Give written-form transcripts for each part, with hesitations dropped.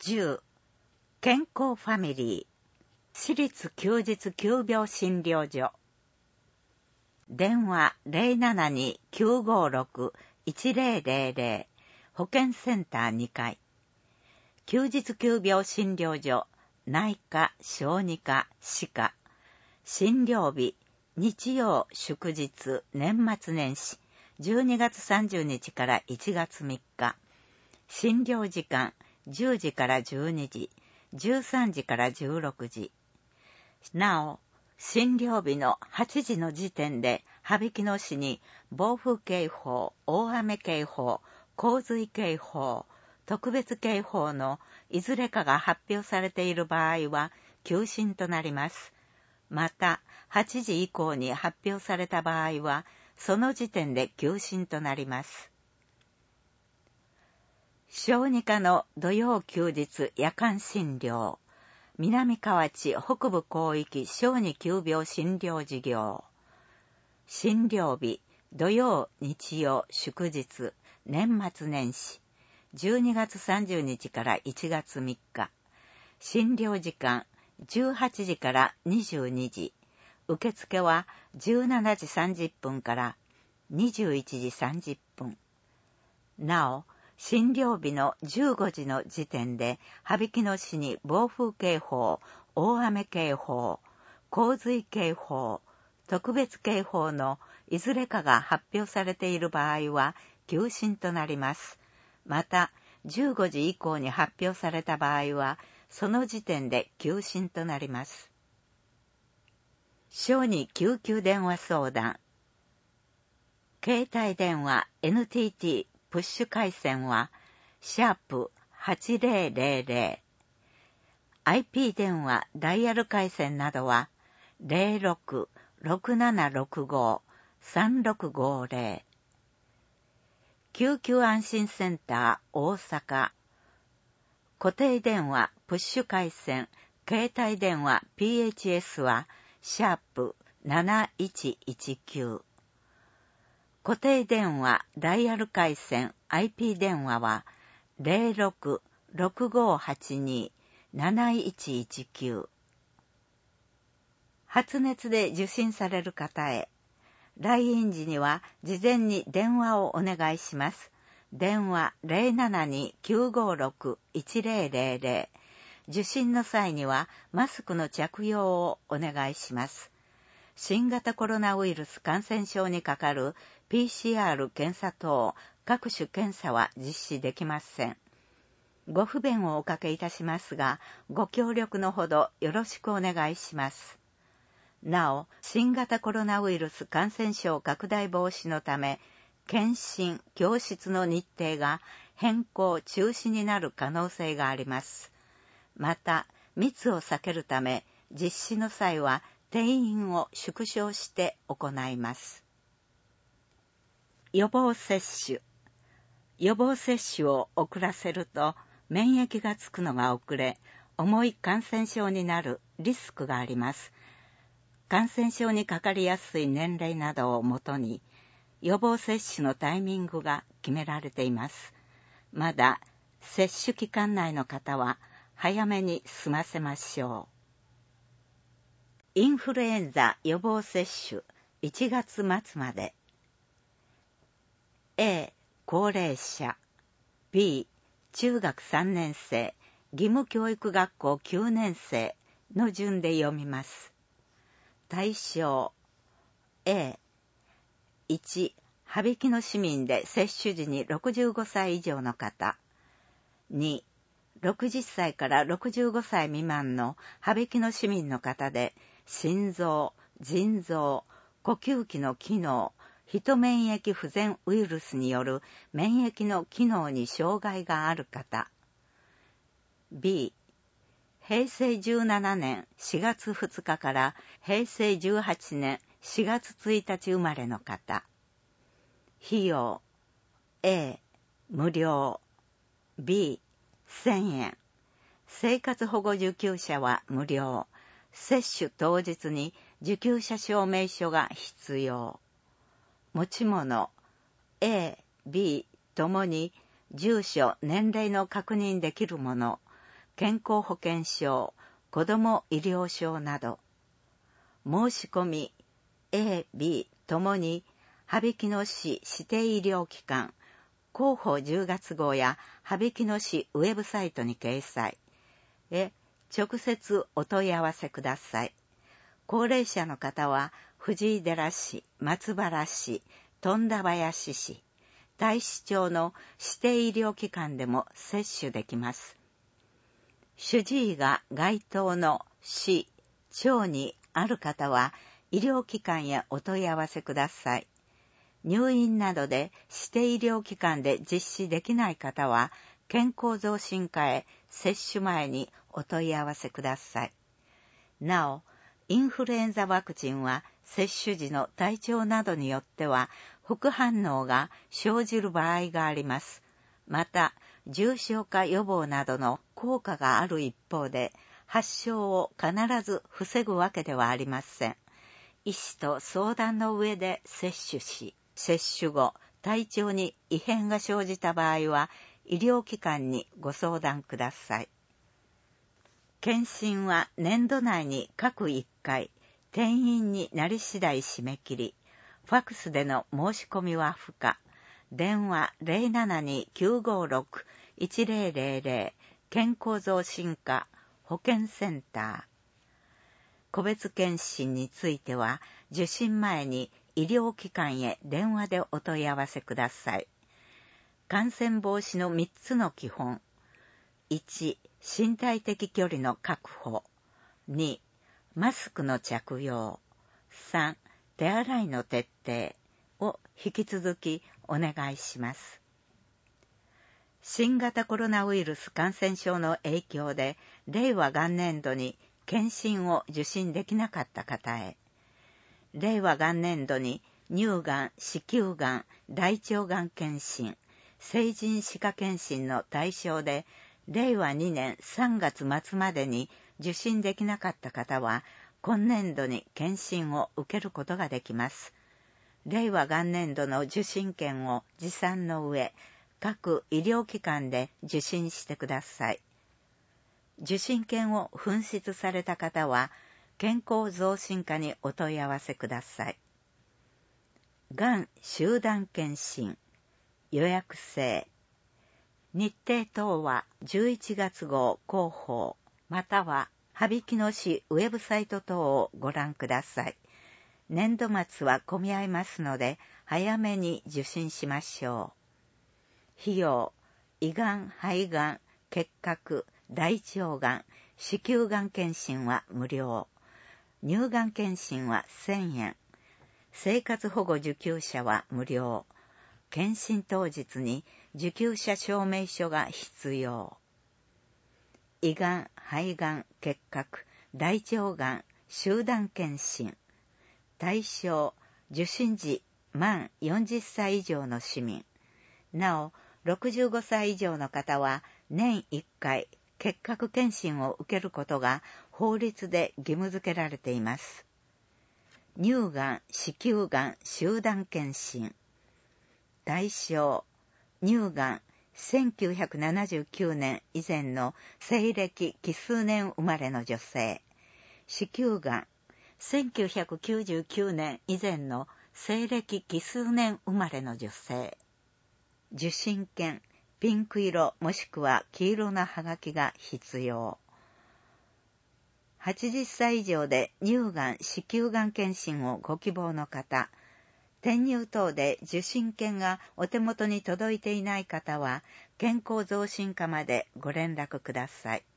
10、健康ファミリー、私立休日急病診療所。電話 072-956-1000、保健センター2階。休日急病診療所、内科、小児科、歯科。診療日、日曜、祝日、年末年始、12月30日から1月3日。診療時間、10時から12時、13時から16時。なお、診療日の8時の時点で、羽曳野市に暴風警報、大雨警報、洪水警報、特別警報のいずれかが発表されている場合は休診となります。また、8時以降に発表された場合は、その時点で休診となります。小児科の土曜休日夜間診療、南河内北部広域小児急病診療事業。診療日、土曜、日曜、祝日、年末年始、12月30日から1月3日。診療時間、18時から22時。受付は17時30分から21時30分。なお、診療日の15時の時点で、羽曳野市に暴風警報、大雨警報、洪水警報、特別警報のいずれかが発表されている場合は休診となります。また、15時以降に発表された場合は、その時点で休診となります。小児救急電話相談。携帯電話 NTT プッシュ回線は、#8000。IP 電話ダイヤル回線などは、06-6765-3650。救急安心センター大阪。固定電話プッシュ回線、携帯電話 PHS は、#7119。固定電話ダイヤル回線 IP 電話は 06-6582-7119。発熱で受診される方へ、来院時には事前に電話をお願いします。電話 072-956-1000。受診の際にはマスクの着用をお願いします。新型コロナウイルス感染症にかかる PCR 検査等各種検査は実施できません。ご不便をおかけいたしますが、ご協力のほどよろしくお願いします。なお、新型コロナウイルス感染症拡大防止のため、検診・教室の日程が変更・中止になる可能性があります。また、密を避けるため、実施の際は定員を縮小して行います。予防接種。予防接種を遅らせると、免疫がつくのが遅れ、重い感染症になるリスクがあります。感染症にかかりやすい年齢などをもとに、予防接種のタイミングが決められています。まだ接種期間内の方は早めに済ませましょう。インフルエンザ予防接種1月末まで。A、高齢者。B、中学3年生、義務教育学校9年生の順で読みます。対象 A、1、羽曳野市民で接種時に65歳以上の方。2、60歳から65歳未満の羽曳野市民の方で、心臓、腎臓、呼吸器の機能、ヒ免疫不全ウイルスによる免疫の機能に障害がある方。B、平成17年4月2日から平成18年4月1日生まれの方。費用 A、無料。B、1000円。生活保護受給者は無料。接種当日に受給者証明書が必要。持ち物 A、B ともに住所、年齢の確認できるもの、 健康保険証、子ども医療証など、申し込み A、B ともに羽曳野市指定医療機関広報10月号や羽曳野市ウェブサイトに掲載へ直接お問い合わせください。高齢者の方は藤井寺市、松原市、富田林市、太子町の指定医療機関でも接種できます。主治医が該当の市、町にある方は医療機関へお問い合わせください。入院などで指定医療機関で実施できない方は健康増進課へ接種前にお問い合わせください。なお、インフルエンザワクチンは接種時の体調などによっては副反応が生じる場合があります。また、重症化予防などの効果がある一方で、発症を必ず防ぐわけではありません。医師と相談の上で接種し、接種後、体調に異変が生じた場合は、医療機関にご相談ください。検診は年度内に各1回、定員になり次第締め切り、ファクスでの申し込みは不可。電話 072-956-1000 健康増進課保健センター。個別検診については、受診前に医療機関へ電話でお問い合わせください。感染防止の3つの基本。1、身体的距離の確保。2、マスクの着用。3、手洗いの徹底を引き続きお願いします。新型コロナウイルス感染症の影響で、令和元年度に検診を受診できなかった方へ、令和元年度に乳がん、子宮がん、大腸がん検診、成人歯科検診の対象で、令和2年3月末までに受診できなかった方は、今年度に検診を受けることができます。令和元年度の受診券を持参の上、各医療機関で受診してください。受診券を紛失された方は、健康増進課にお問い合わせください。がん集団検診、予約制。日程等は11月号広報、または羽曳野市ウェブサイト等をご覧ください。年度末は混み合いますので、早めに受診しましょう。費用、胃がん、肺がん、結核、大腸がん、子宮がん検診は無料。乳がん検診は1000円。生活保護受給者は無料。検診当日に受給者証明書が必要。胃がん、肺がん、結核、大腸がん、集団検診。対象、受診時満40歳以上の市民。なお、65歳以上の方は年1回結核検診を受けることが法律で義務付けられています。乳がん、子宮がん、集団検診。対象、乳がん、1979年以前の西暦奇数年生まれの女性。子宮がん、1999年以前の西暦奇数年生まれの女性。受診券、ピンク色もしくは黄色なはがきが必要。80歳以上で乳がん、子宮がん検診をご希望の方、転入等で受診券がお手元に届いていない方は、健康増進課までご連絡ください。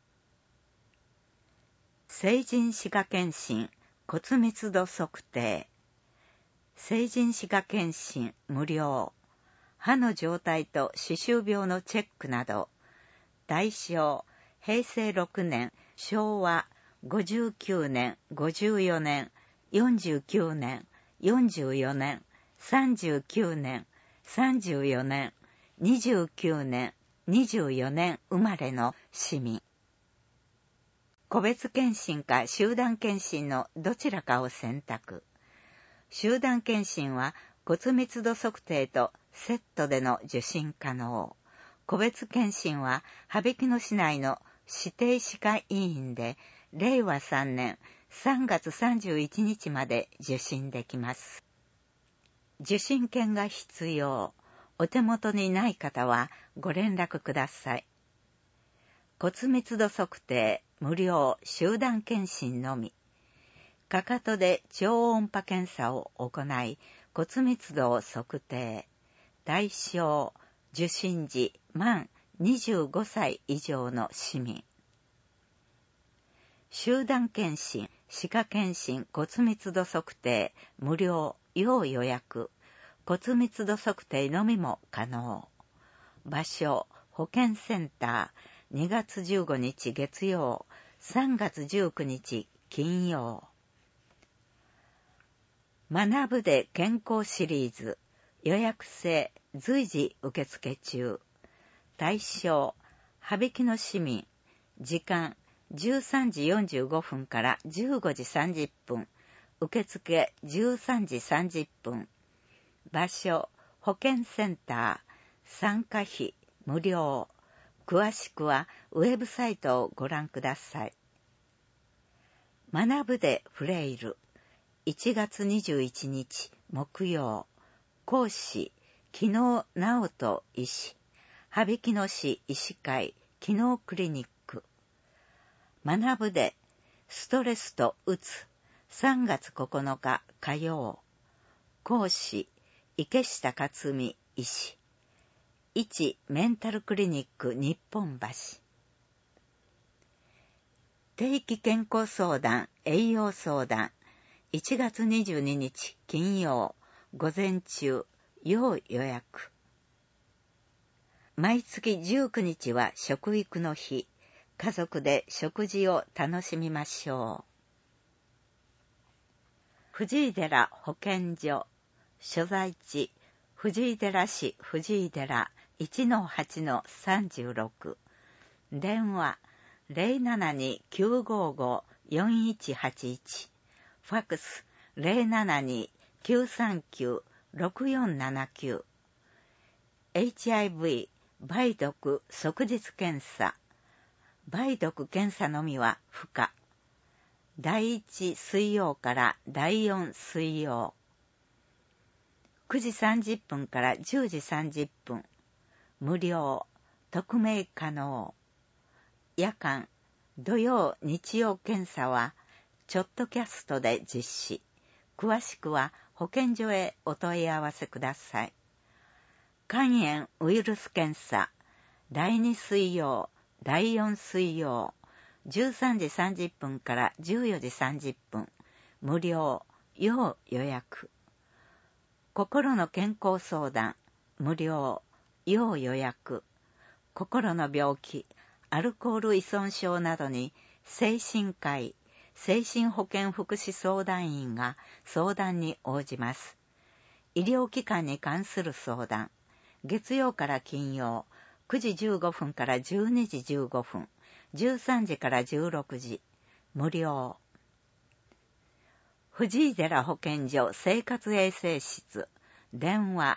成人歯科検診、骨密度測定。成人歯科検診無料。歯の状態と歯周病のチェックなど。対象、平成6年、昭和59年、54年、49年、44年、39年、34年、29年、24年生まれの市民。個別検診か集団検診のどちらかを選択。集団検診は骨密度測定とセットでの受診可能。個別検診は羽曳野市内の指定歯科医院で令和3年3月31日まで受診できます。受診券が必要。お手元にない方はご連絡ください。骨密度測定無料集団検診のみ。かかとで超音波検査を行い骨密度を測定。対象受診時満25歳以上の市民。集団検診、歯科検診骨密度測定無料要予約。骨密度測定のみも可能。場所、保健センター、2月15日月曜、3月19日金曜。学ぶで健康シリーズ、予約制、随時受付中。対象、羽曳野市民。時間、13時45分から15時30分。受付、13時30分。場所、保健センター、参加費、無料。詳しくはウェブサイトをご覧ください。学ぶでフレイル、1月21日木曜。講師、木野直人医師。羽曳野市医師会、木野クリニック。学ぶでストレスとうつ、3月9日火曜。講師、池下克美医師。1メンタルクリニック日本橋。定期健康相談、栄養相談。1月22日金曜。午前中、要予約。毎月19日は食育の日。家族で食事を楽しみましょう。藤井寺保健所。所在地、藤井寺市藤井寺 1-8-36。電話、072-955-4181。ファックス、072-939-6479。HIV、梅毒即日検査。梅毒検査のみは不可。第1水曜から第4水曜。9時30分から10時30分。無料、匿名可能。夜間、土曜、日曜検査は、チョットキャストで実施。詳しくは保健所へお問い合わせください。肝炎ウイルス検査、第2水曜、第4水曜、13時30分から14時30分。無料、要予約。心の健康相談、無料、要予約。心の病気、アルコール依存症などに精神科医、精神保健福祉相談員が相談に応じます。医療機関に関する相談、月曜から金曜、9時15分から12時15分、13時から16時、無料。藤井寺保健所生活衛生室、電話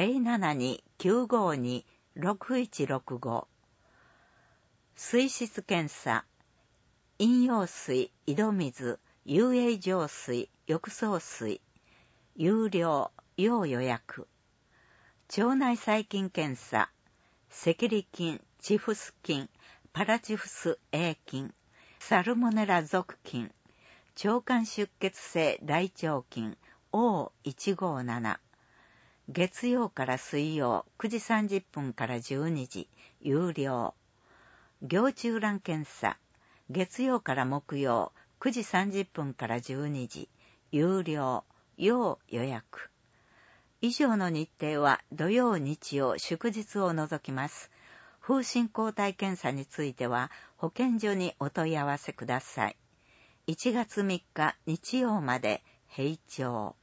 072-952-6165。水質検査、飲用水、井戸水、遊泳浄水、浴槽水、有料、要予約。腸内細菌検査、赤痢菌、チフス菌、パラチフス A 菌、サルモネラ属菌、腸管出血性大腸菌 O157。月曜から水曜9時30分から12時、有料。行虫卵検査、月曜から木曜9時30分から12時、有料、要予約。以上の日程は土曜、日曜、祝日を除きます。風疹抗体検査については保健所にお問い合わせください。1月3日日曜まで閉庁。